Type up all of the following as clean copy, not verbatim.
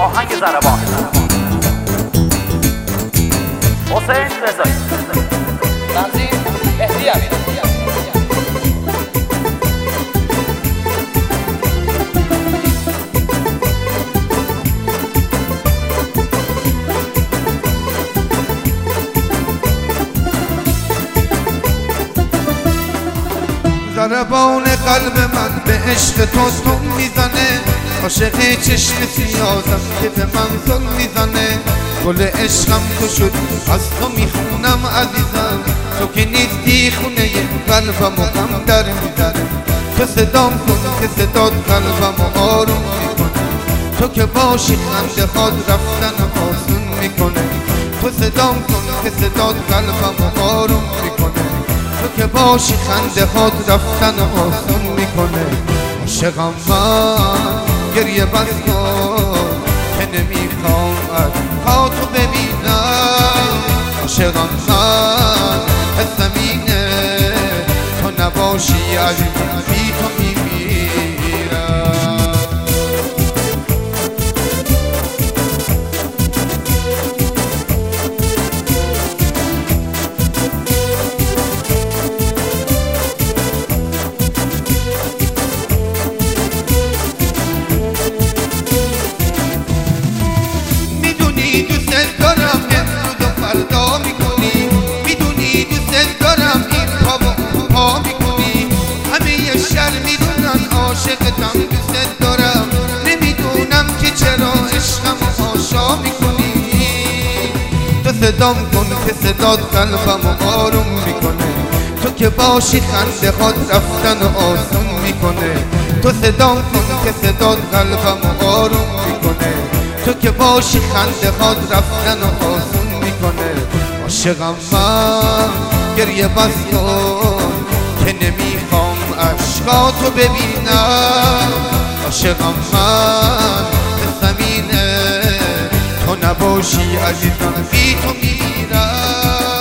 آهنگ ضربان حسین رضایی تنظیم مهدی امین. ضربان قلب من به عشق تو تون میزنه، عاشق چشم سیازم که به من ظلم میزنه. گل عشقم تو شد از تو میخونم عزیزم، تو که نیستی خونه قلبم و غم در میزنه. تو صدام کن که صدات قلبم و آروم میکنه، تو که باشی خنده خود رفتن آسون میکنه. تو صدام کن که صدات قلبم و آروم میکنه، تو که باشی خنده خود رفتن آسون میکنه. عاشقم من گریه بس کن که نمیخوام از پا تو ببینم. عاشقم من حسم اینه تو نباشی عزیزم بی تو میمیرم. دوست دارم امروز و فردا میکنی، میدونی دوست دارم این پا و اون پا میکنی. همه شهر میدونن عاشقتم دوست دارم، نمیدونم که چرا عشقم آشا میکنی. تو صدام کن که صدات قلبم آروم میکنه، تو که باشی خنده خود رفتن آسون میکنه. تو صدام کن که صدات قلبم آروم میکنه، تو که باشی خنده خود رفتن و آسون میکنه. عاشقم من گریه بس کن که نمیخوام عشقاتو ببینم. عاشقم من حسم اینه تو نباشی عزیزم بی تو میمیرم.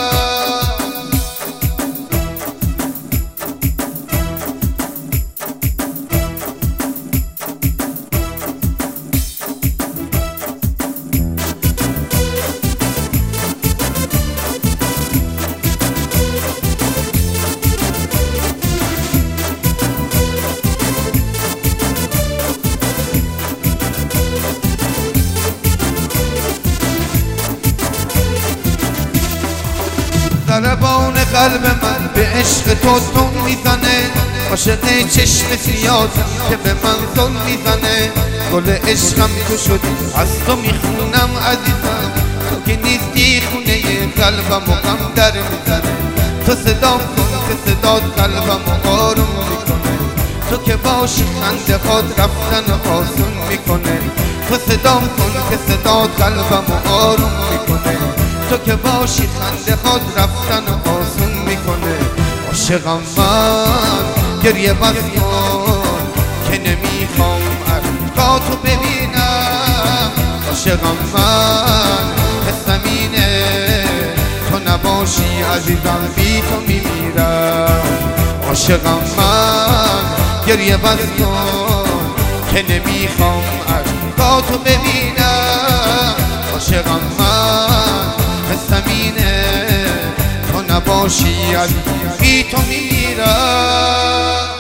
ضربان قلب من به عشق تو تون میزنه، عاشق چشم سیازم که به من ظلم میزنه. گل عشقم تو شدی از تو میخونم عزیزم، تو که نیستی خونه قلبم و غم در میزنه. تو صدام کن که صدات قلبم آروم میکنه، تو که باشی خنده خود رفتن آسون میکنه. تو صدام کن که صدات قلبم آروم میکنه، تو که باشی خنده خود رفتن آسون میکنه. عاشقم من گریه بس کن که نمیخوام عشقاتو ببینم. عاشقم من حسم اینه تو نباشی عزیزم بی تو میمیرم. عاشقم من گریه بس کن که نمیخوام عشقاتو ببینم. عاشقم من حسم اینه تو نباشی عزیزم بی تو میمیرم.